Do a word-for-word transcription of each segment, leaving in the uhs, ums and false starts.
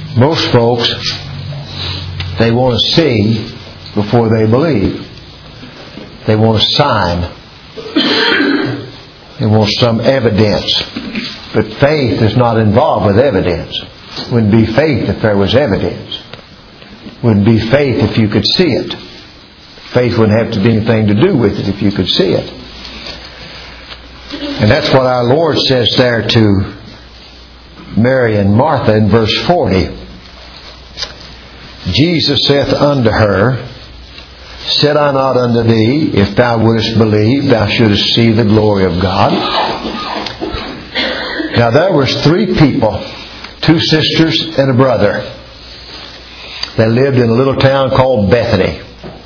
Most folks, they want to see before they believe. They want a sign. They want some evidence. But faith is not involved with evidence. It wouldn't be faith if there was evidence. It wouldn't be faith if you could see it. Faith wouldn't have to be anything to do with it if you could see it. And that's what our Lord says there to Mary and Martha in verse forty. Jesus saith unto her, Said I not unto thee, if thou wouldest believe, thou shouldest see the glory of God? Now there was three people, two sisters and a brother, that lived in a little town called Bethany.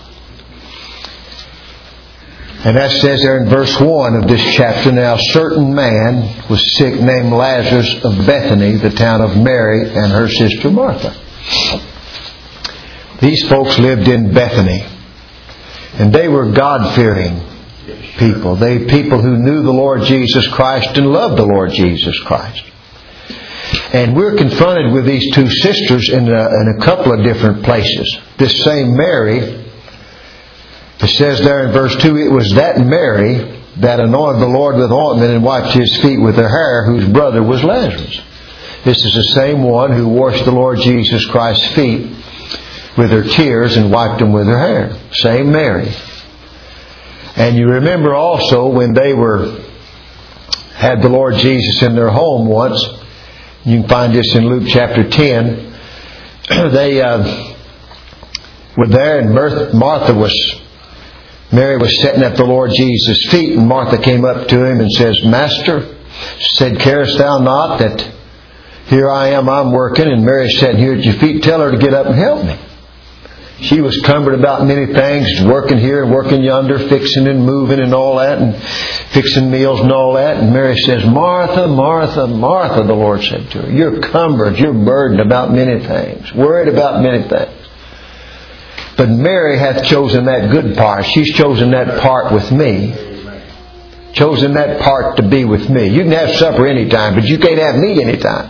And that says there in verse one of this chapter, Now a certain man was sick named Lazarus of Bethany, the town of Mary and her sister Martha. These folks lived in Bethany. And they were God-fearing people. They people who knew the Lord Jesus Christ and loved the Lord Jesus Christ. And we're confronted with these two sisters in a, in a couple of different places. This same Mary, it says there in verse two, it was that Mary that anointed the Lord with ointment and wiped His feet with her hair, whose brother was Lazarus. This is the same one who washed the Lord Jesus Christ's feet with her tears and wiped them with her hair. Same Mary. And you remember also when they were had the Lord Jesus in their home once. You can find this in Luke chapter ten. They uh, were there, and Martha was, Mary was sitting at the Lord Jesus' feet, and Martha came up to Him and says, Master, said, carest thou not that here I am, I'm working, and Mary's sitting here at your feet. Tell her to get up and help me. She was cumbered about many things, working here and working yonder, fixing and moving and all that, and fixing meals and all that. And Mary says, Martha, Martha, Martha, the Lord said to her, you're cumbered, you're burdened about many things, worried about many things. But Mary hath chosen that good part. She's chosen that part with me. Chosen that part to be with me. You can have supper anytime, but you can't have me anytime.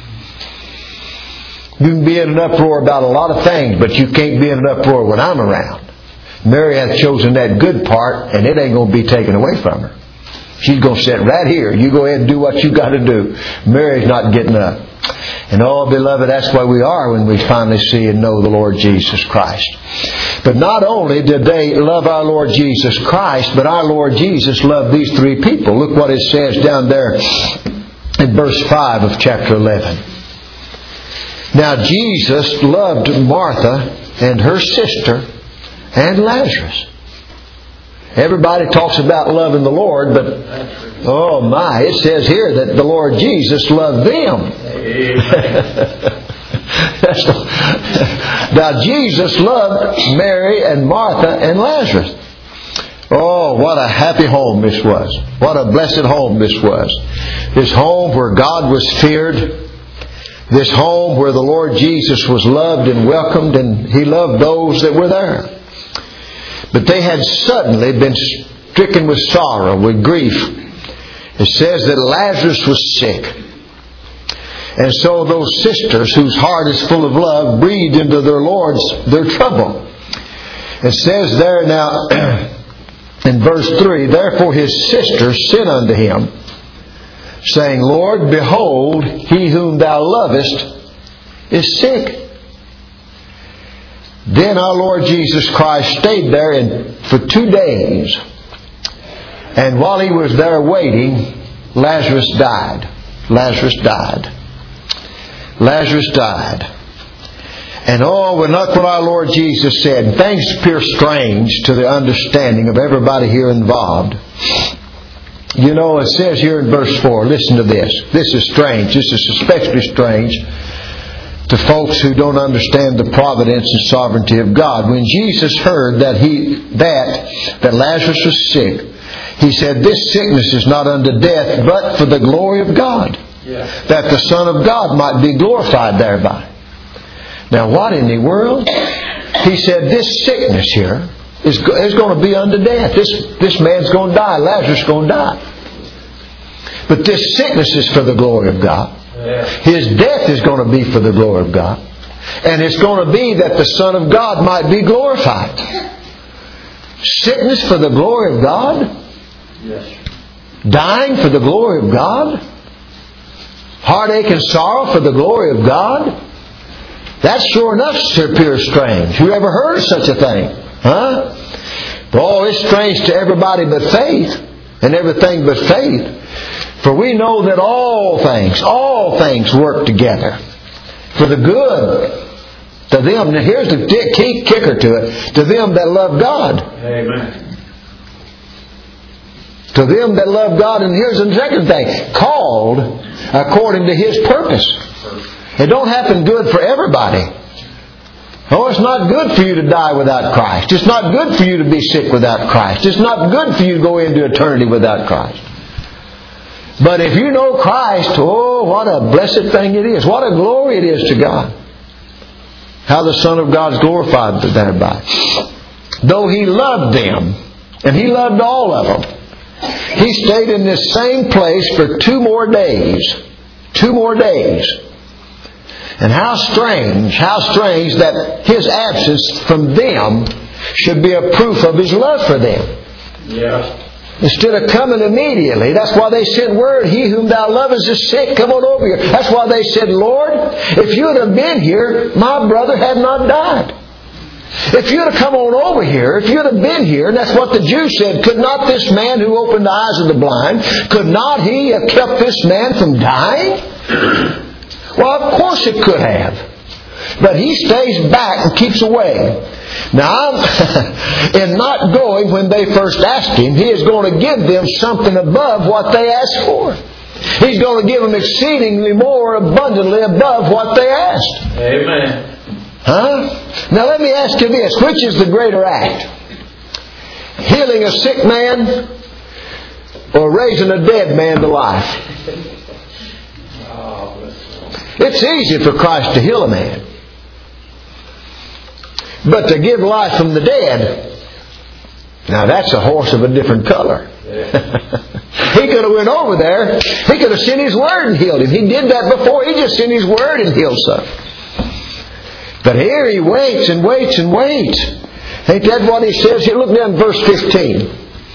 You can be in an uproar about a lot of things, but you can't be in an uproar when I'm around. Mary hath chosen that good part, and it ain't going to be taken away from her. She's going to sit right here. You go ahead and do what you got to do. Mary's not getting up. And oh, beloved, that's why we are when we finally see and know the Lord Jesus Christ. But not only did they love our Lord Jesus Christ, but our Lord Jesus loved these three people. Look what it says down there in verse five of chapter eleven. Now Jesus loved Martha and her sister and Lazarus. Everybody talks about loving the Lord, but oh my, it says here that the Lord Jesus loved them. Now Jesus loved Mary and Martha and Lazarus. Oh, what a happy home this was. What a blessed home this was. This home where God was feared. This home where the Lord Jesus was loved and welcomed, and He loved those that were there. But they had suddenly been stricken with sorrow, with grief. It says that Lazarus was sick. And so those sisters, whose heart is full of love, breathed into their Lord's their trouble. It says there now in verse three, Therefore His sisters sent unto Him, saying, Lord, behold, he whom thou lovest is sick. Then our Lord Jesus Christ stayed there in, for two days. And while He was there waiting, Lazarus died. Lazarus died. Lazarus died. And oh, when look what our Lord Jesus said. And things appear strange to the understanding of everybody here involved. You know, it says here in verse four, listen to this. This is strange. This is especially strange to folks who don't understand the providence and sovereignty of God. When Jesus heard that he that that Lazarus was sick, He said, This sickness is not unto death, but for the glory of God, yeah. that the Son of God might be glorified thereby. Now, what in the world? He said, this sickness here is, is going to be unto death. This, this man's going to die. Lazarus is going to die. But this sickness is for the glory of God. His death is going to be for the glory of God. And it's going to be that the Son of God might be glorified. Sickness for the glory of God. Dying for the glory of God. Heartache and sorrow for the glory of God. That's sure enough pure strange. Who ever heard of such a thing? Huh? Oh, it's strange to everybody but faith. And everything but faith. For we know that all things, all things work together for the good to them. Now here's the key kicker to it. To them that love God. Amen. To them that love God. And here's the second thing. Called according to His purpose. It don't happen good for everybody. Oh, it's not good for you to die without Christ. It's not good for you to be sick without Christ. It's not good for you to go into eternity without Christ. But if you know Christ, oh, what a blessed thing it is. What a glory it is to God. How the Son of God is glorified thereby. Though He loved them, and He loved all of them, He stayed in this same place for two more days. Two more days. And how strange, how strange that His absence from them should be a proof of His love for them. Yeah. Instead of coming immediately. That's why they sent word, He whom thou lovest is sick, come on over here. That's why they said, Lord, if you would have been here, my brother had not died. If you'd have come on over here, if you'd have been here, and that's what the Jews said, could not this man who opened the eyes of the blind, could not he have kept this man from dying? Well, of course it could have. But He stays back and keeps away. Now, in not going when they first asked Him, He is going to give them something above what they asked for. He's going to give them exceedingly more abundantly above what they asked. Amen. Huh? Now let me ask you this. Which is the greater act? Healing a sick man or raising a dead man to life? It's easy for Christ to heal a man. But to give life from the dead, now that's a horse of a different color. He could have went over there. He could have sent His word and healed him. He did that before. He just sent His word and healed some. But here He waits and waits and waits. Ain't that what He says here? Look down at verse fifteen.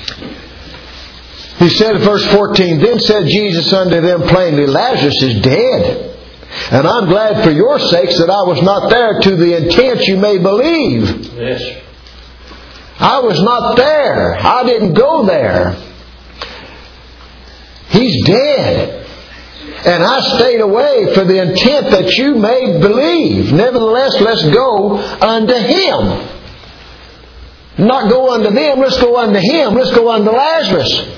He said in verse fourteen, Then said Jesus unto them plainly, Lazarus is dead. And I'm glad for your sakes that I was not there, to the intent you may believe. Yes. I was not there. I didn't go there. He's dead. And I stayed away for the intent that you may believe. Nevertheless, let's go unto Him. Not go unto them, let's go unto Him. Let's go unto Lazarus.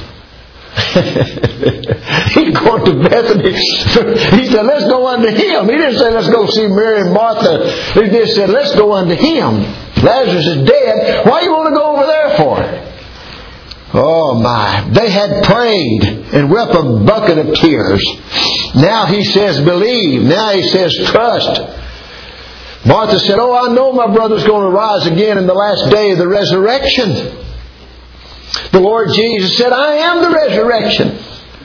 He's going to Bethany. He said, let's go unto Him. He didn't say, let's go see Mary and Martha. He just said, let's go unto Him. Lazarus is dead. Why do you want to go over there for? Oh my. They had prayed and wept a bucket of tears. Now He says, believe. Now He says, trust. Martha said, oh, I know my brother's going to rise again in the last day of the resurrection. The Lord Jesus said, I am the resurrection.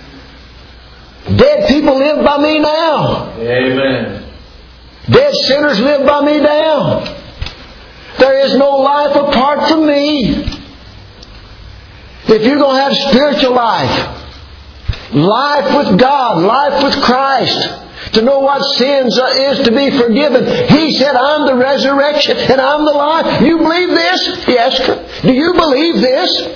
Dead people live by me now. Amen. Dead sinners live by me now. There is no life apart from me. If you're going to have spiritual life, life with God, life with Christ, to know what sins is to be forgiven, He said, I'm the resurrection and I'm the life. You believe this? He asked her. Do you believe this?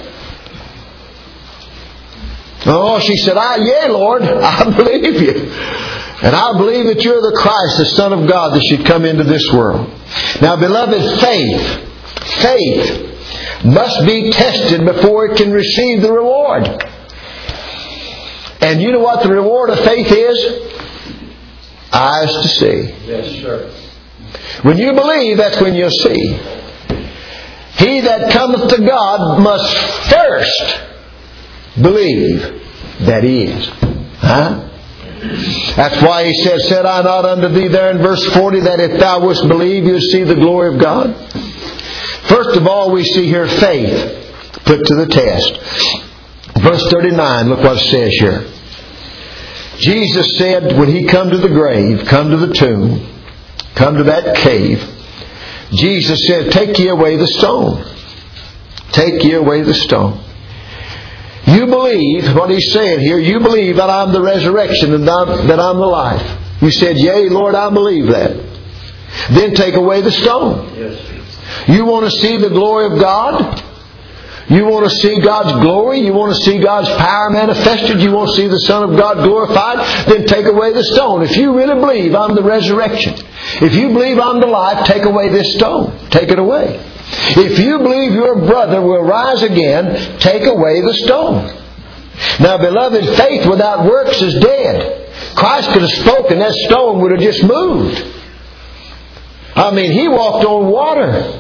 Oh, she said, I, yea, Lord, I believe you. And I believe that you're the Christ, the Son of God, that should come into this world. Now, beloved, faith, faith must be tested before it can receive the reward. And you know what the reward of faith is? Eyes to see. Yes, sir. When you believe, that's when you'll see. He that cometh to God must first believe that He is. Huh? That's why He said, said I not unto thee there in verse forty, that if thou wouldst believe, you'll see the glory of God? First of all, we see here faith put to the test. Verse thirty-nine, look what it says here. Jesus said when He come to the grave, come to the tomb, come to that cave, Jesus said, take ye away the stone. Take ye away the stone. You believe what He's saying here. You believe that I'm the resurrection and that I'm the life. You said, yea, Lord, I believe that. Then take away the stone. Yes. You want to see the glory of God? You want to see God's glory? You want to see God's power manifested? You want to see the Son of God glorified? Then take away the stone. If you really believe I'm the resurrection, if you believe I'm the life, take away this stone. Take it away. If you believe your brother will rise again, take away the stone. Now, beloved, faith without works is dead. Christ could have spoken, that stone would have just moved. I mean, He walked on water.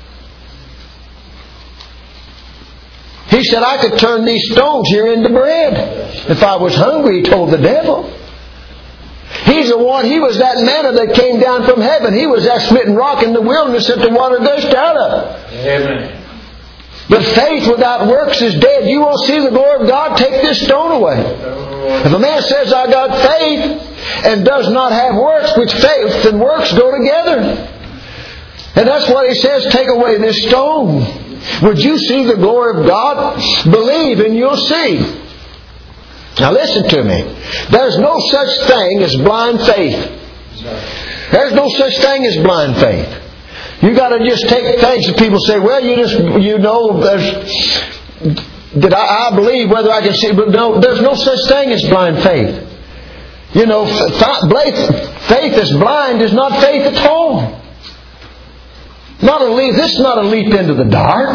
He said, I could turn these stones here into bread. If I was hungry, He told the devil. He's the one, He was that manna that came down from heaven. He was that smitten rock in the wilderness that the water gushed out of. Amen. But faith without works is dead. You want to see the glory of God? Take this stone away. If a man says, I got faith, and does not have works, which faith and works go together. And that's what He says, take away this stone. Would you see the glory of God? Believe and you'll see. Now listen to me. There's no such thing as blind faith. There's no such thing as blind faith. You got to just take things that people say, well, you just, you know, there's, that I, I believe whether I can see, but no, there's no such thing as blind faith. You know, faith that's blind is not faith at all. Not a leap. This is not a leap into the dark.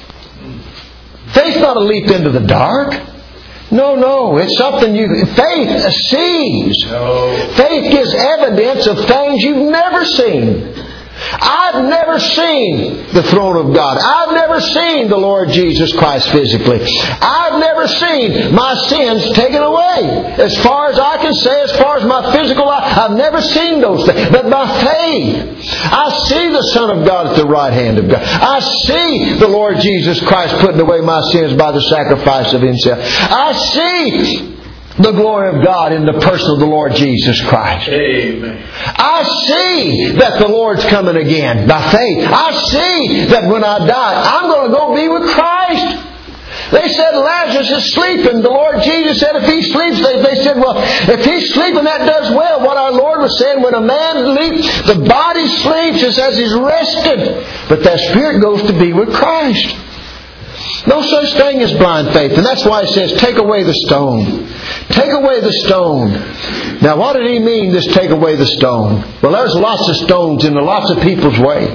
Faith's not a leap into the dark. No, no. It's something you... Faith sees. No. Faith gives evidence of things you've never seen. I've never seen the throne of God. I've never seen the Lord Jesus Christ physically. I've never seen my sins taken away. As far as I can say, as far as my physical life, I've never seen those things. But by faith, I see the Son of God at the right hand of God. I see the Lord Jesus Christ putting away my sins by the sacrifice of Himself. I see the glory of God in the person of the Lord Jesus Christ. Amen. I see that the Lord's coming again by faith. I see that when I die, I'm going to go be with Christ. They said Lazarus is sleeping. The Lord Jesus said if he sleeps, they, they said, well, if he's sleeping, that does well. What our Lord was saying, when a man sleeps, the body sleeps, it says he's rested. But that spirit goes to be with Christ. No such thing as blind faith. And that's why He says, take away the stone. Take away the stone. Now, what did He mean, this take away the stone? Well, there's lots of stones in lots of people's way.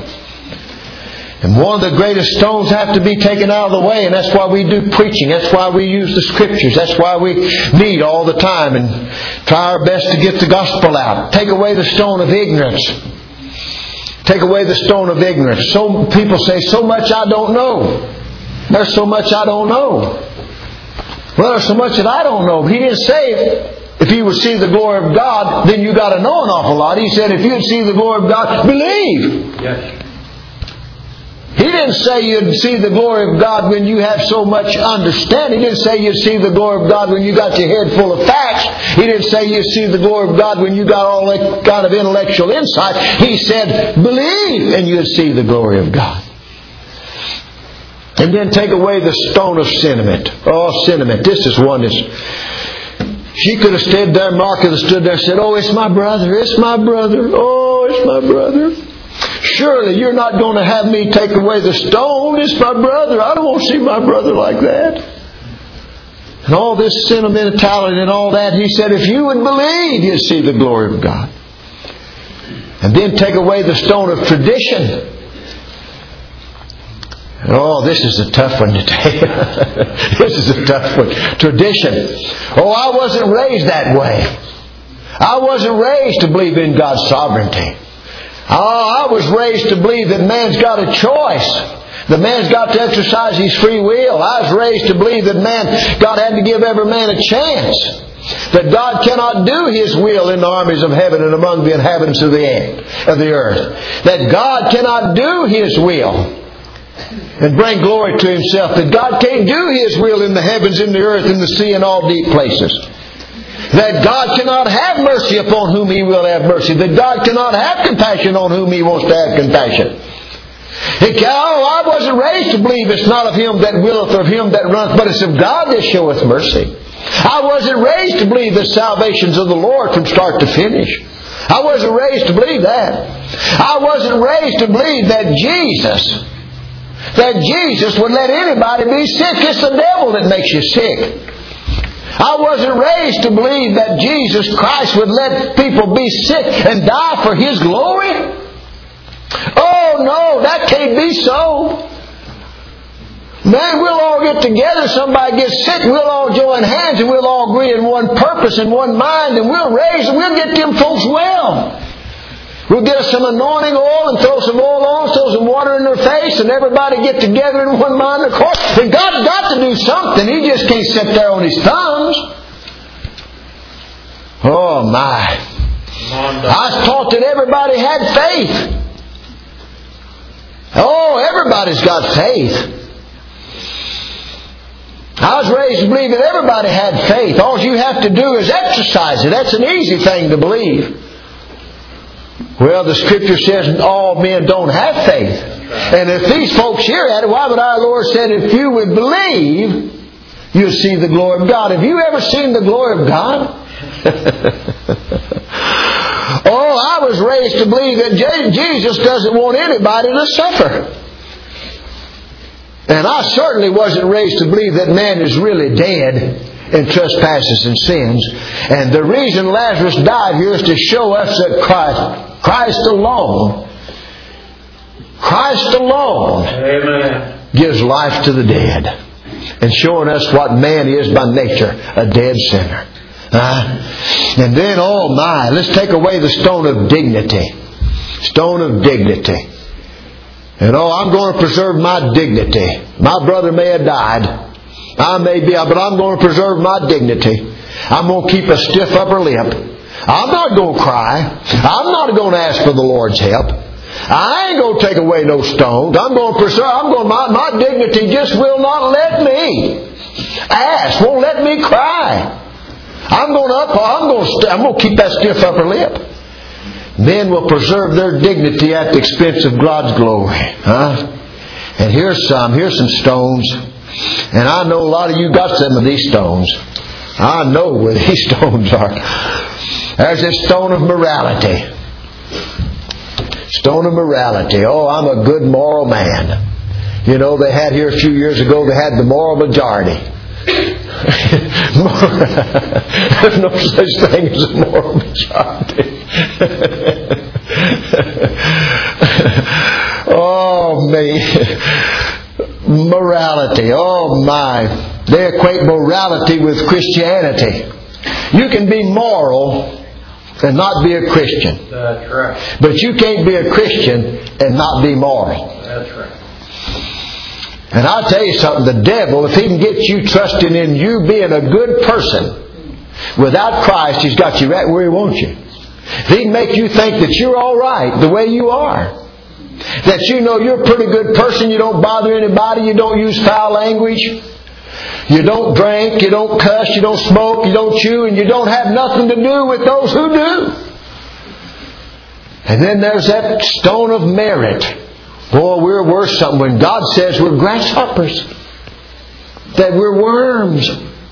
And one of the greatest stones have to be taken out of the way, and that's why we do preaching. That's why we use the Scriptures. That's why we meet all the time and try our best to get the gospel out. Take away the stone of ignorance. Take away the stone of ignorance. So people say, so much I don't know. There's so much I don't know. Well, there's so much that I don't know. He didn't say if you would see the glory of God, then you got to know an awful lot. He said if you'd see the glory of God, believe. Yes. He didn't say you'd see the glory of God when you have so much understanding. He didn't say you'd see the glory of God when you got your head full of facts. He didn't say you'd see the glory of God when you got all that kind of intellectual insight. He said believe and you'd see the glory of God. And then take away the stone of sentiment. Oh, sentiment. This is one that's... She could have stood there, Mark could have stood there and said, oh, it's my brother, it's my brother, oh, it's my brother. Surely you're not going to have me take away the stone. It's my brother. I don't want to see my brother like that. And all this sentimentality and all that, He said, if you would believe, you'd see the glory of God. And then take away the stone of tradition. Oh, this is a tough one today. This is a tough one. Tradition. Oh, I wasn't raised that way. I wasn't raised to believe in God's sovereignty. Oh, I was raised to believe that man's got a choice. The man's got to exercise his free will. I was raised to believe that man, God had to give every man a chance. That God cannot do His will in the armies of heaven and among the inhabitants of the earth. That God cannot do His will and bring glory to Himself. That God can't do His will in the heavens, in the earth, in the sea, and all deep places. That God cannot have mercy upon whom He will have mercy. That God cannot have compassion on whom He wants to have compassion. It can, oh, I wasn't raised to believe it's not of him that willeth or of him that runneth, but it's of God that showeth mercy. I wasn't raised to believe the salvation's of the Lord from start to finish. I wasn't raised to believe that. I wasn't raised to believe that Jesus, that Jesus would let anybody be sick. It's the devil that makes you sick. I wasn't raised to believe that Jesus Christ would let people be sick and die for His glory. Oh no, that can't be so. Man, we'll all get together, somebody gets sick, we'll all join hands and we'll all agree in one purpose and one mind, and we'll raise and we'll get them folks well. We'll get us some anointing oil and throw some oil on, throw some water in their face, and everybody get together in one mind and accord. But God's got to do something. He just can't sit there on His thumbs. Oh my. I was taught that everybody had faith. Oh, everybody's got faith. I was raised to believe that everybody had faith. All you have to do is exercise it. That's an easy thing to believe. Well, the Scripture says all men don't have faith. And if these folks here had it, why would our Lord said, if you would believe, you'll see the glory of God. Have you ever seen the glory of God? Oh, I was raised to believe that Jesus doesn't want anybody to suffer. And I certainly wasn't raised to believe that man is really dead in trespasses and sins. And the reason Lazarus died here is to show us that Christ, Christ alone, Christ alone Amen. Gives life to the dead. And showing us what man is by nature, a dead sinner. Uh, and then, oh my, let's take away the stone of dignity. Stone of dignity. And oh, I'm going to preserve my dignity. My brother may have died. I may be, but I'm going to preserve my dignity. I'm going to keep a stiff upper lip. I'm not going to cry. I'm not going to ask for the Lord's help. I ain't going to take away no stones. I'm going to preserve. I'm going. My, my dignity just will not let me ask. Won't let me cry. I'm going to up. I'm going to. I'm going to keep that stiff upper lip. Men will preserve their dignity at the expense of God's glory. Huh? And here's some. Here's some stones. And I know a lot of you got some of these stones. I know where these stones are. There's this stone of morality. Stone of morality. Oh, I'm a good moral man. You know, they had here a few years ago, they had the moral majority. There's no such thing as a moral majority. Oh, me. Morality. Oh, my. They equate morality with Christianity. You can be moral and not be a Christian. That's right. But you can't be a Christian and not be moral. That's right. And I'll tell you something, the devil, if he can get you trusting in you being a good person without Christ, he's got you right where he wants you. If he can make you think that you're all right the way you are, that you know you're a pretty good person, you don't bother anybody, you don't use foul language, you don't drink, you don't cuss, you don't smoke, you don't chew, and you don't have nothing to do with those who do. And then there's that stone of merit. Boy, we're worth something when God says we're grasshoppers, that we're worms.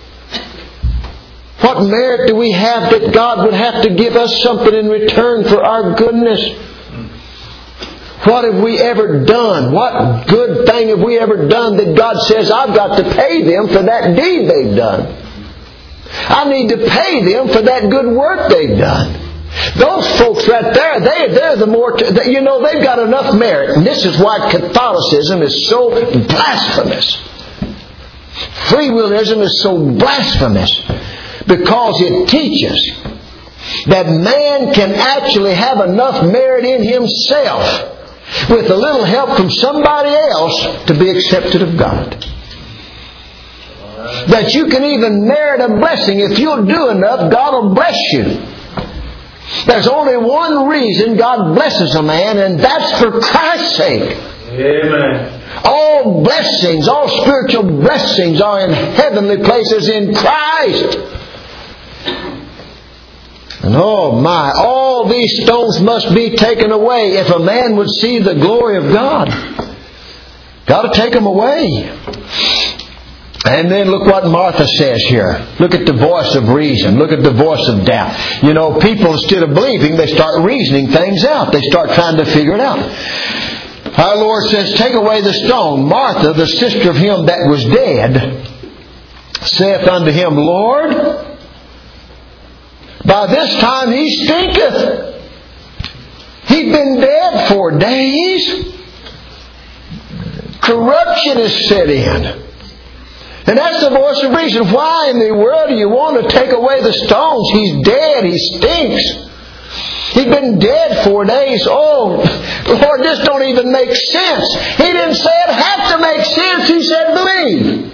What merit do we have that God would have to give us something in return for our goodness? What have we ever done? What good thing have we ever done that God says I've got to pay them for that deed they've done? I need to pay them for that good work they've done. Those folks right there, they, they're the more, t- you know, they've got enough merit. And this is why Catholicism is so blasphemous. Freewillism is so blasphemous. Because it teaches that man can actually have enough merit in himself with a little help from somebody else to be accepted of God. That you can even merit a blessing. If you'll do enough, God will bless you. There's only one reason God blesses a man, and that's for Christ's sake. Amen. All blessings, all spiritual blessings are in heavenly places in Christ. And oh my, all these stones must be taken away if a man would see the glory of God. Got to take them away. And then look what Martha says here. Look at the voice of reason. Look at the voice of doubt. You know, people, instead of believing, they start reasoning things out. They start trying to figure it out. Our Lord says, take away the stone. Martha, the sister of him that was dead, saith unto him, Lord, by this time he stinketh. He'd been dead four days. Corruption is set in. And that's the voice of reason. Why in the world do you want to take away the stones? He's dead. He stinks. He's been dead four days. Oh, Lord, this don't even make sense. He didn't say it had to make sense. He said believe.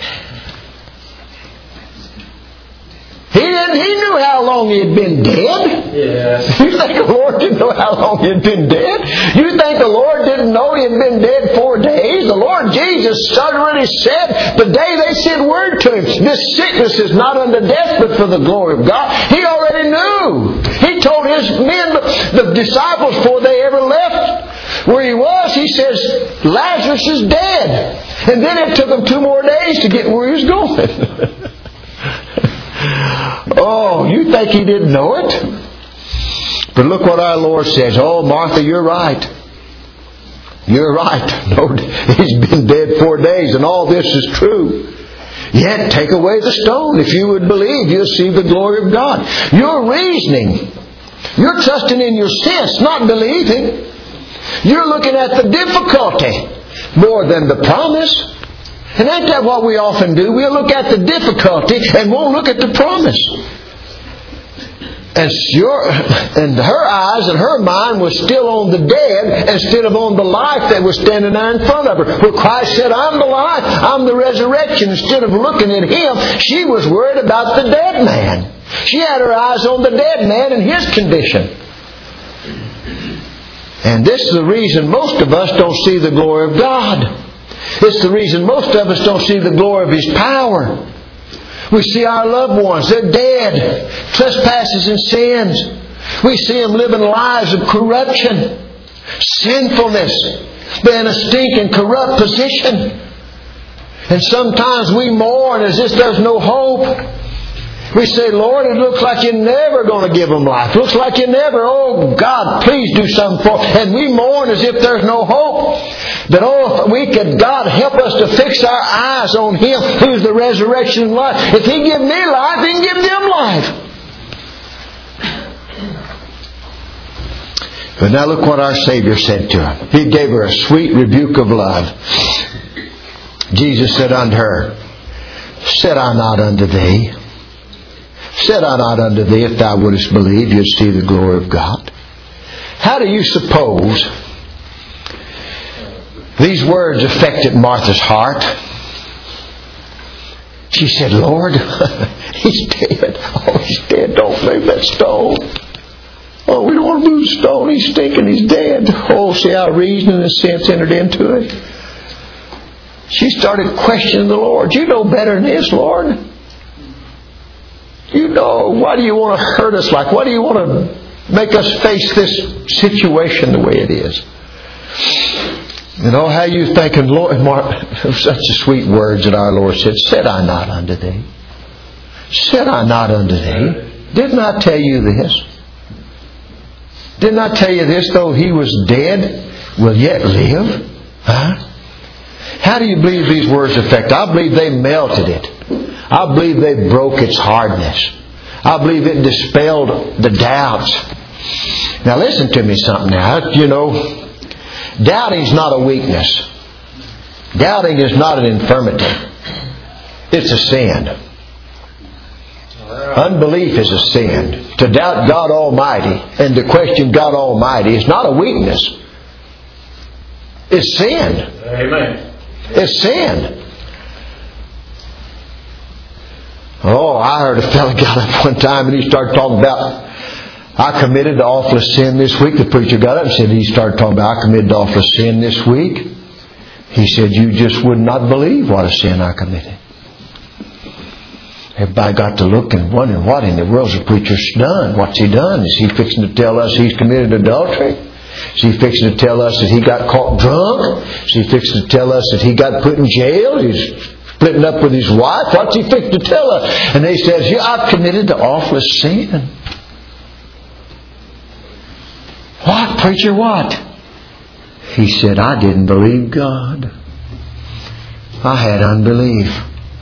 He didn't. He knew how long he had been dead. Yes. You think the Lord didn't know how long he had been dead? You think the Lord didn't know he had been dead four days? The Lord Jesus already said the day they sent word to him, this sickness is not unto death but for the glory of God. He already knew. He told his men, the disciples, before they ever left where he was, he says, Lazarus is dead. And then it took them two more days to get where he was going. Oh, you think he didn't know it? But look what our Lord says. Oh, Martha, you're right. You're right. No, he's been dead four days and all this is true. Yet take away the stone. If you would believe, you'll see the glory of God. You're reasoning. You're trusting in your sense, not believing. You're looking at the difficulty more than the promise. And ain't that what we often do? We'll look at the difficulty and won't look at the promise. And, your, and her eyes and her mind was still on the dead instead of on the life that was standing there in front of her. Where Christ said, I'm the life, I'm the resurrection. Instead of looking at Him, she was worried about the dead man. She had her eyes on the dead man and his condition. And this is the reason most of us don't see the glory of God. It's the reason most of us don't see the glory of His power. We see our loved ones, they're dead, trespasses and sins. We see them living lives of corruption, sinfulness. They're in a stinking, corrupt position. And sometimes we mourn as if there's no hope. We say, Lord, it looks like you're never going to give them life. It looks like you never. Oh, God, please do something for them. And we mourn as if there's no hope. That, oh, if we could, God, help us to fix our eyes on Him who's the resurrection and life. If He give me life, He can give them life. But now look what our Savior said to her. He gave her a sweet rebuke of love. Jesus said unto her, Said I not unto thee? Said I not unto thee, if thou wouldest believe, you'd see the glory of God? How do you suppose these words affected Martha's heart? She said, Lord, He's dead. Oh, He's dead. Don't move that stone. Oh, we don't want to move the stone. He's stinking. He's dead. Oh, see how reason and sense entered into it. She started questioning the Lord. You know better than this, Lord. You know, why do you want to hurt us like? Why do you want to make us face this situation the way it is? You know, how you thinking, Lord, Mark, such a sweet words that our Lord said, Said I not unto thee? Said I not unto thee? Didn't I tell you this? Didn't I tell you this, though He was dead, will yet live? Huh? How do you believe these words affect? I believe they melted it. I believe they broke its hardness. I believe it dispelled the doubts. Now listen to me something now. You know, doubting is not a weakness. Doubting is not an infirmity. It's a sin. Unbelief is a sin. To doubt God Almighty and to question God Almighty is not a weakness. It's sin. Amen. It's sin. Oh, I heard a fellow got up one time and he started talking about, I committed the awful sin this week. The preacher got up and said, he started talking about, I committed the awful sin this week. He said, you just would not believe what a sin I committed. Everybody got to look and wondering, what in the world's the preacher done? What's he done? Is he fixing to tell us he's committed adultery? Is he fixing to tell us that he got caught drunk? Is he fixing to tell us that he got put in jail? He's splitting up with his wife? What's he fixing to tell us? And they says, yeah, I've committed the awfulest sin. What, preacher, what? He said, I didn't believe God. I had unbelief.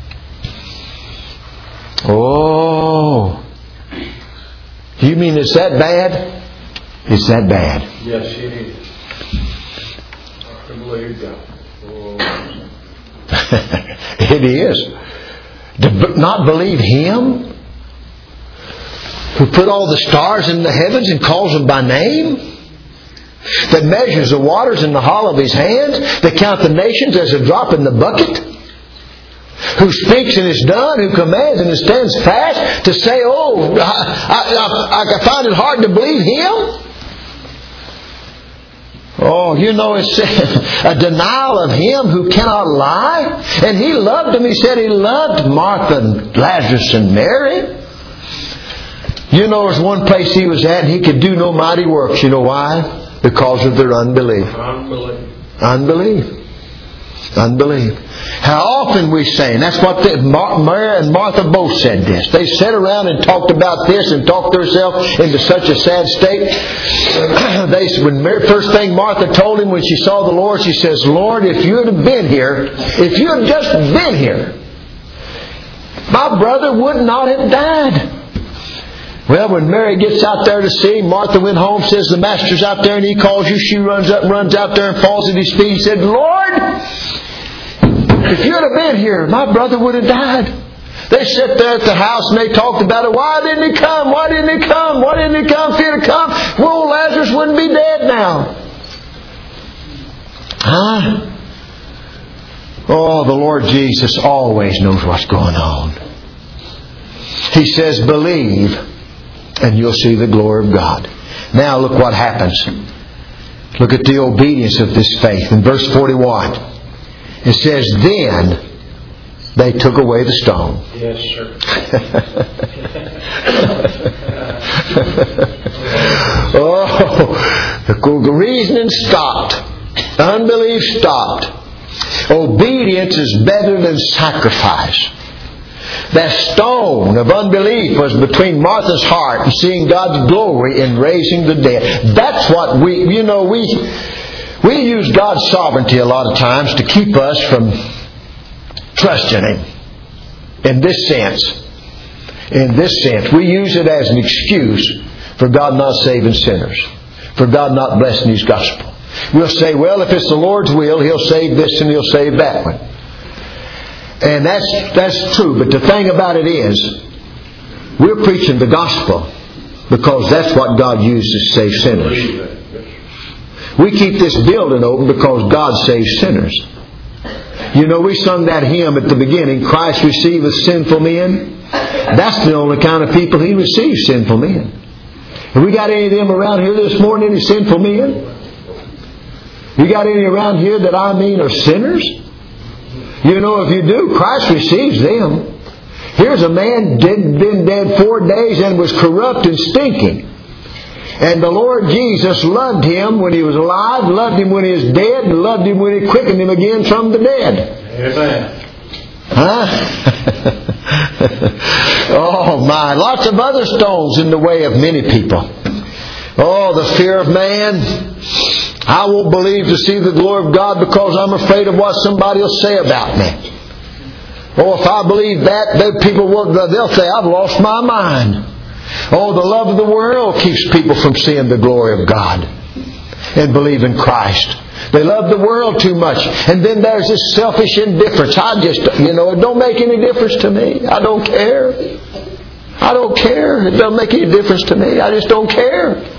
Oh. You mean it's that bad? It's that bad. Yes, it is. I believe God. Oh. It is. To not believe Him who put all the stars in the heavens and calls them by name, that measures the waters in the hollow of His hand, that count the nations as a drop in the bucket, who speaks and is done, who commands and stands fast, to say, oh, I, I, I find it hard to believe Him. Oh, you know, it's a denial of Him who cannot lie. And He loved them. He said He loved Martha and Lazarus and Mary. You know, there's one place He was at and He could do no mighty works. You know why? Because of their unbelief. Unbelief. Unbelief. Unbelief. How often we say, and that's what the, Mar- Mary and Martha both said this. They sat around and talked about this and talked themselves into such a sad state. they, when Mary, first thing Martha told Him when she saw the Lord, she says, Lord, if you had been here, if you had just been here, my brother would not have died. Well, when Mary gets out there to see, Martha went home, says the Master's out there and He calls you. She runs up, runs out there and falls at His feet and said, Lord, if you'd have been here, my brother would have died. They sat there at the house and they talked about it. Why didn't He come? Why didn't He come? Why didn't He come? If He'd have come, well, Lazarus wouldn't be dead now. Huh? Oh, the Lord Jesus always knows what's going on. He says, believe, and you'll see the glory of God. Now look what happens. Look at the obedience of this faith. In verse forty-one, it says, then they took away the stone. Yes, sir. Oh, the reasoning stopped. Unbelief stopped. Obedience is better than sacrifice. That stone of unbelief was between Martha's heart and seeing God's glory in raising the dead. That's what we, you know, we we use God's sovereignty a lot of times to keep us from trusting Him. In this sense, in this sense, we use it as an excuse for God not saving sinners, for God not blessing His gospel. We'll say, well, if it's the Lord's will, He'll save this and He'll save that one. And that's that's true. But the thing about it is, we're preaching the gospel because that's what God uses to save sinners. We keep this building open because God saves sinners. You know, we sung that hymn at the beginning, Christ receiveth sinful men. That's the only kind of people He receives, sinful men. Have we got any of them around here this morning, any sinful men? You got any around here that I mean are sinners? You know, if you do, Christ receives them. Here's a man dead, been dead four days and was corrupt and stinking. And the Lord Jesus loved him when He was alive, loved him when He was dead, and loved him when He quickened him again from the dead. Amen. Huh? Oh my, lots of other stones in the way of many people. Oh, the fear of man. I won't believe to see the glory of God because I'm afraid of what somebody will say about me. Oh, if I believe that, then people will, they'll say I've lost my mind. Oh, the love of the world keeps people from seeing the glory of God and believing Christ. They love the world too much. And then there's this selfish indifference. I just, you know, it don't make any difference to me. I don't care. I don't care. It doesn't make any difference to me. I just don't care.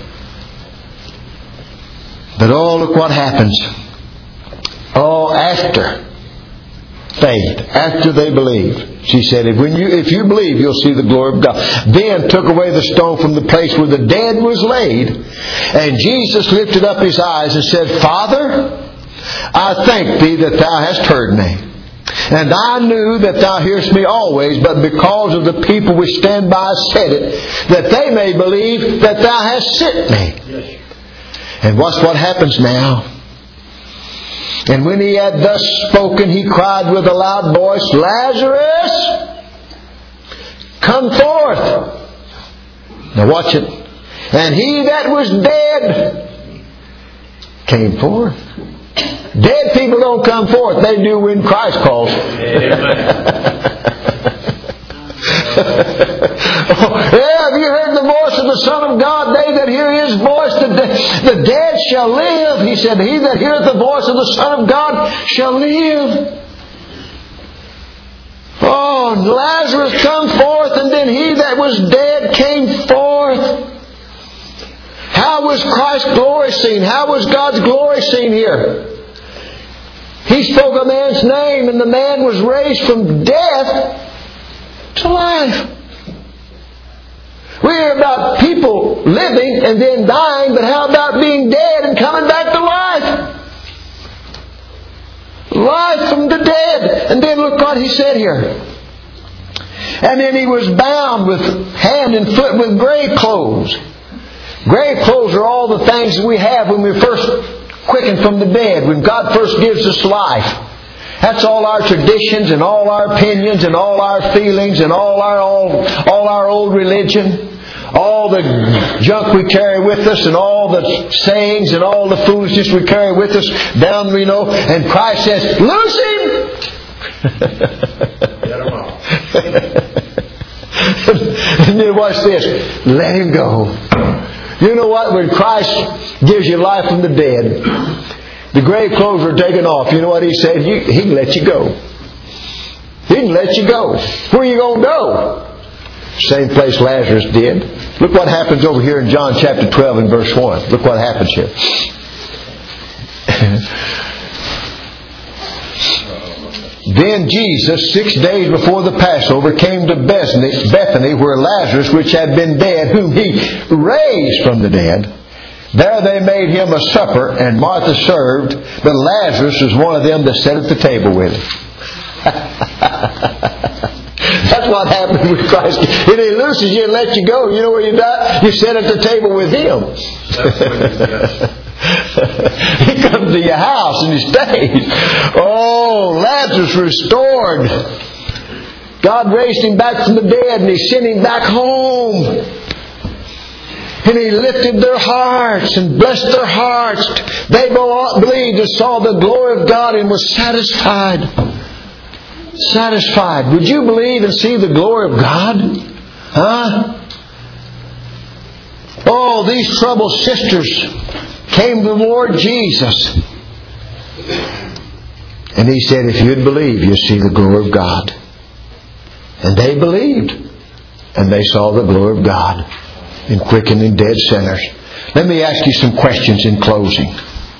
But oh, look what happens. Oh, after faith, after they believed, she said, if, when you, if you believe, you'll see the glory of God. Then took away the stone from the place where the dead was laid. And Jesus lifted up His eyes and said, Father, I thank Thee that Thou hast heard me. And I knew that Thou hearest me always, but because of the people which stand by said it, that they may believe that Thou hast sent me. And watch what happens now. And when he had thus spoken, he cried with a loud voice, Lazarus, come forth. Now watch it. And he that was dead came forth. Dead people don't come forth. They do when Christ calls. Oh, yeah, have you heard the voice of the Son of God? They that hear His voice, the, de- the dead shall live. He said, he that heareth the voice of the Son of God shall live. Oh, Lazarus come forth, and then he that was dead came forth. How was Christ's glory seen? How was God's glory seen here? He spoke a man's name, and the man was raised from death to life. We hear about people living and then dying, but how about being dead and coming back to life? Life from the dead. And then look what he said here. And then he was bound with hand and foot with grave clothes. Grave clothes are all the things that we have when we're first quickened from the dead, when God first gives us life. That's all our traditions and all our opinions and all our feelings and all our all, all our old religion. All the junk we carry with us and all the sayings and all the foolishness we carry with us down, you know. And Christ says, loose him! Get him out. And then watch this. Let him go. You know what? When Christ gives you life from the dead, the grave clothes are taken off. You know what He said? You, he can let you go. He can let you go. Where are you going to go? Same place Lazarus did. Look what happens over here in John chapter twelve and verse one. Look what happens here. Then Jesus, six days before the Passover, came to Bethany, Bethany, where Lazarus, which had been dead, whom He raised from the dead. There they made Him a supper, and Martha served, but Lazarus was one of them that sat at the table with Him. That's what happened with Christ. If He looses you and lets you go, you know where you die? You sit at the table with Him. He comes to your house and He stays. Oh, Lazarus restored. God raised him back from the dead and He sent him back home. And He lifted their hearts and blessed their hearts. They both believed and saw the glory of God and was satisfied. Satisfied. Would you believe and see the glory of God? Huh? Oh, these troubled sisters came to the Lord Jesus. And He said, if you'd believe, you'll see the glory of God. And they believed. And they saw the glory of God in quickening dead sinners. Let me ask you some questions in closing.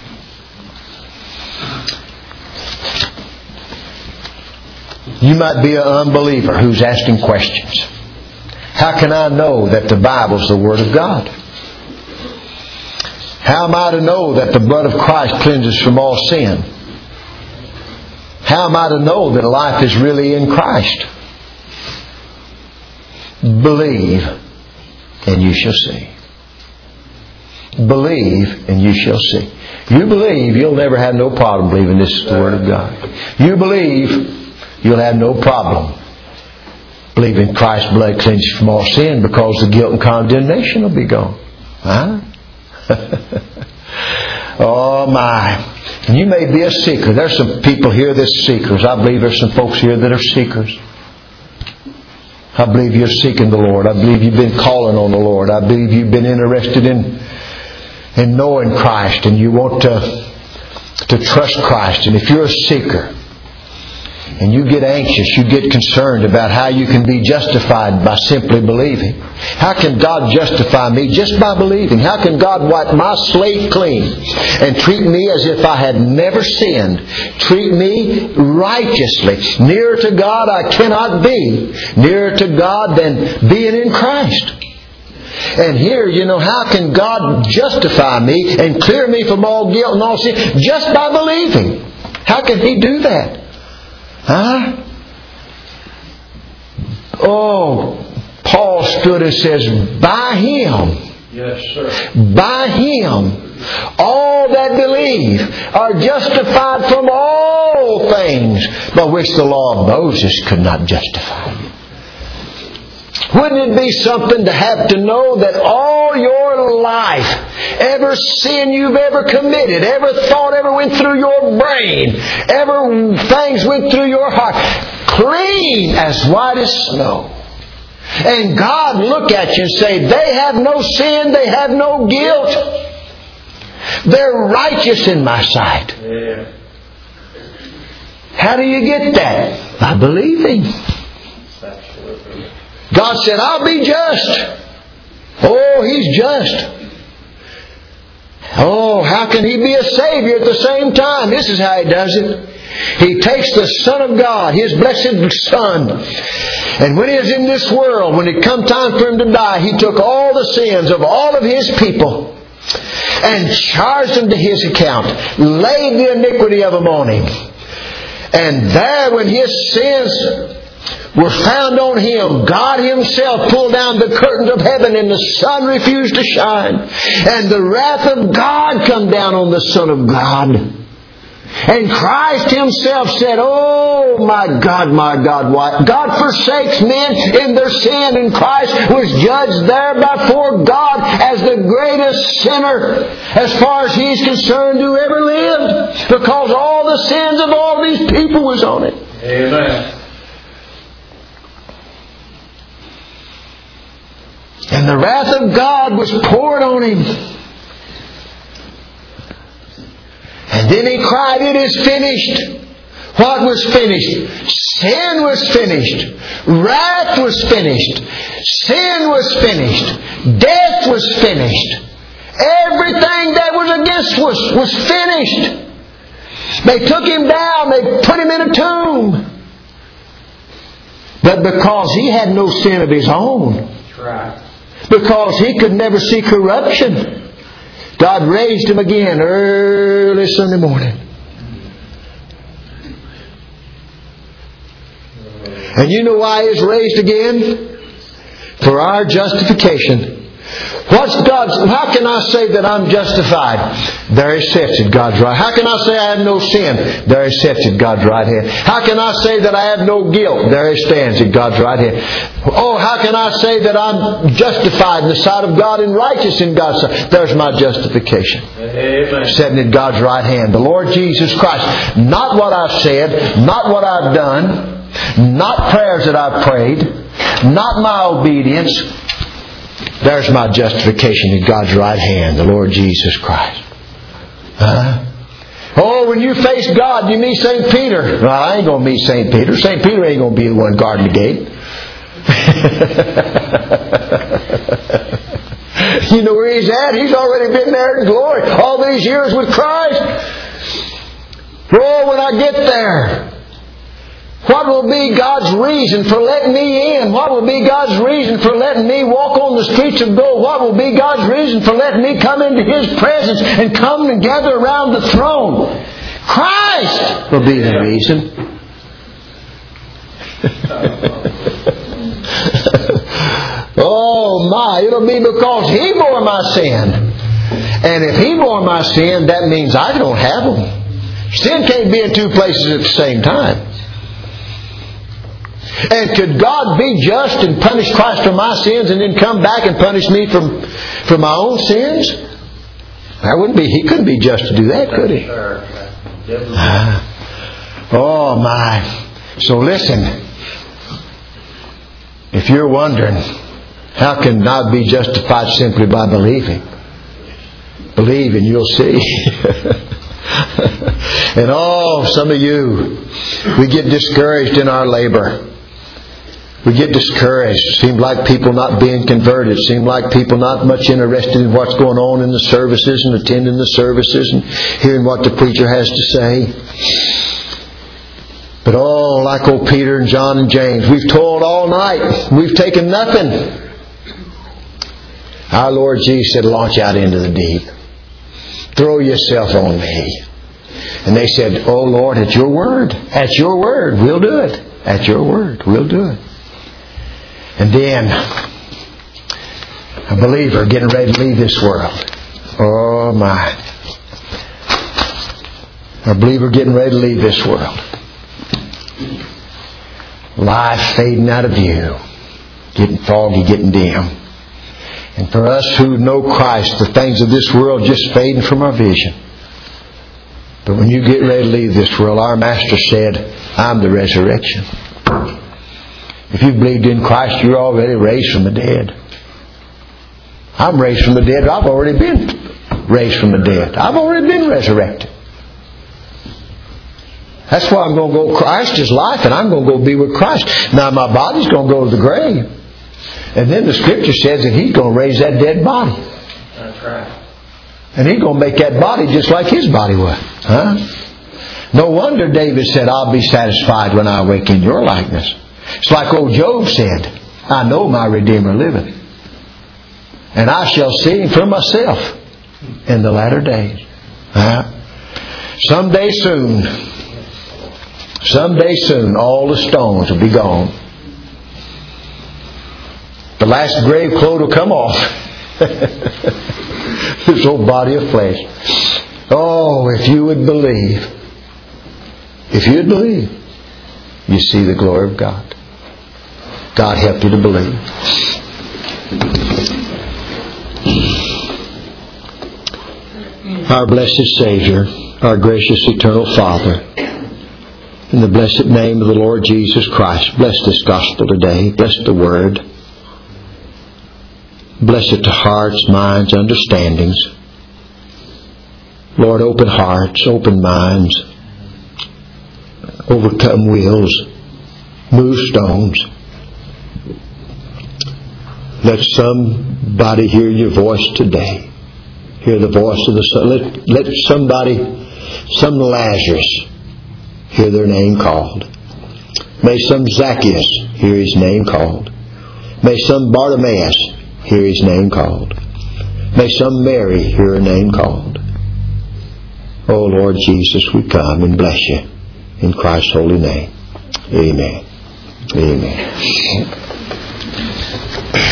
You might be an unbeliever who's asking questions. How can I know that the Bible's the Word of God? How am I to know that the blood of Christ cleanses from all sin? How am I to know that life is really in Christ? Believe, and you shall see. Believe, and you shall see. You believe, you'll never have no problem believing this is the Word of God. You believe, you'll have no problem believing Christ's blood cleanses from all sin, because the guilt and condemnation will be gone. Huh? Oh my. And you may be a seeker. There's some people here that's seekers. I believe there's some folks here that are seekers. I believe you're seeking the Lord. I believe you've been calling on the Lord. I believe you've been interested in, in knowing Christ, and you want to, to trust Christ. And if you're a seeker, and you get anxious, you get concerned about how you can be justified by simply believing. How can God justify me just by believing? How can God wipe my slate clean and treat me as if I had never sinned? Treat me righteously. Nearer to God I cannot be. Nearer to God than being in Christ. And here, you know, how can God justify me and clear me from all guilt and all sin? Just by believing. How can He do that? Huh? Oh, Paul stood and says, by Him, Yes, sir. by Him, all that believe are justified from all things by which the law of Moses could not justify. Wouldn't it be something to have to know that all your life, every sin you've ever committed, every thought ever went through your brain, every things went through your heart, clean as white as snow. And God look at you and say, they have no sin, they have no guilt. They're righteous in my sight. Yeah. How do you get that? By believing. Absolutely. God said, I'll be just. Oh, He's just. Oh, how can He be a Savior at the same time? This is how He does it. He takes the Son of God, His blessed Son, and when He was in this world, when it come time for Him to die, He took all the sins of all of His people and charged them to His account, laid the iniquity of them on Him. And there, when His sins were found on Him, God Himself pulled down the curtains of heaven and the sun refused to shine. And the wrath of God come down on the Son of God. And Christ Himself said, oh my God, my God, why? God forsakes men in their sin, and Christ was judged there before God as the greatest sinner, as far as He's concerned, who ever lived, because all the sins of all these people was on it. Amen. And the wrath of God was poured on Him. And then He cried, it is finished. What was finished? Sin was finished. Wrath was finished. Sin was finished. Death was finished. Everything that was against us was, was finished. They took Him down. They put Him in a tomb. But because He had no sin of His own, That's right. because He could never see corruption, God raised Him again early Sunday morning. And you know why He was raised again? For our justification. What's God's? How can I say that I'm justified? There He sits at God's right. How can I say I have no sin? There He sits at God's right hand. How can I say that I have no guilt? There He stands at God's right hand. Oh, how can I say that I'm justified in the sight of God and righteous in God's sight? There's my justification. Amen. Sitting at God's right hand. The Lord Jesus Christ. Not what I've said, not what I've done, not prayers that I've prayed, not my obedience. There's my justification in God's right hand, the Lord Jesus Christ. Huh? Oh, when you face God, you meet Saint Peter. Well, I ain't going to meet Saint Peter. Saint Peter ain't going to be the one guarding the gate. You know where he's at? He's already been there in glory. All these years with Christ. Oh, when I get there, what will be God's reason for letting me in? What will be God's reason for letting me walk on the streets of gold? What will be God's reason for letting me come into His presence and come and gather around the throne? Christ will be the reason. Oh my, it'll be because He bore my sin. And if He bore my sin, that means I don't have them. Sin can't be in two places at the same time. And could God be just and punish Christ for my sins and then come back and punish me for, for my own sins? That wouldn't be. He couldn't be just to do that, could He? Ah. Oh my. So listen. If you're wondering, how can God be justified simply by believing? Believe and you'll see. And oh, some of you, we get discouraged in our labor. We get discouraged. It seems like people not being converted. It seems like people not much interested in what's going on in the services and attending the services and hearing what the preacher has to say. But oh, like old Peter and John and James, we've toiled all night. We've taken nothing. Our Lord Jesus said, launch out into the deep. Throw yourself on me. And they said, "Oh Lord, at your word, at your word, we'll do it. At your word, we'll do it." And then a believer getting ready to leave this world. Oh my. A believer getting ready to leave this world. Life fading out of view. Getting foggy, getting dim. And for us who know Christ, the things of this world just fading from our vision. But when you get ready to leave this world, our Master said, "I'm the resurrection." If you believed in Christ, you're already raised from the dead. I'm raised from the dead. I've already been raised from the dead. I've already been resurrected. That's why I'm going to go. Christ is life, and I'm going to go be with Christ. Now my body's going to go to the grave. And then the Scripture says that He's going to raise that dead body. That's right. And He's going to make that body just like His body was. Huh? No wonder David said, "I'll be satisfied when I wake in your likeness." It's like old Job said, "I know my Redeemer liveth, and I shall see Him for myself in the latter days." Huh? Someday soon, someday soon, all the stones will be gone. The last grave clothes will come off. This old body of flesh. Oh, if you would believe, if you would believe, you see the glory of God. God help you to believe. Our blessed Savior, our gracious eternal Father, in the blessed name of the Lord Jesus Christ, bless this gospel today. Bless the Word. Bless it to hearts, minds, understandings. Lord, open hearts, open minds, overcome wills, move stones. Let somebody hear your voice today. Hear the voice of the Son. Let, let somebody, some Lazarus, hear their name called. May some Zacchaeus hear his name called. May some Bartimaeus hear his name called. May some Mary hear her name called. Oh Lord Jesus, we come and bless you in Christ's holy name. Amen. Amen.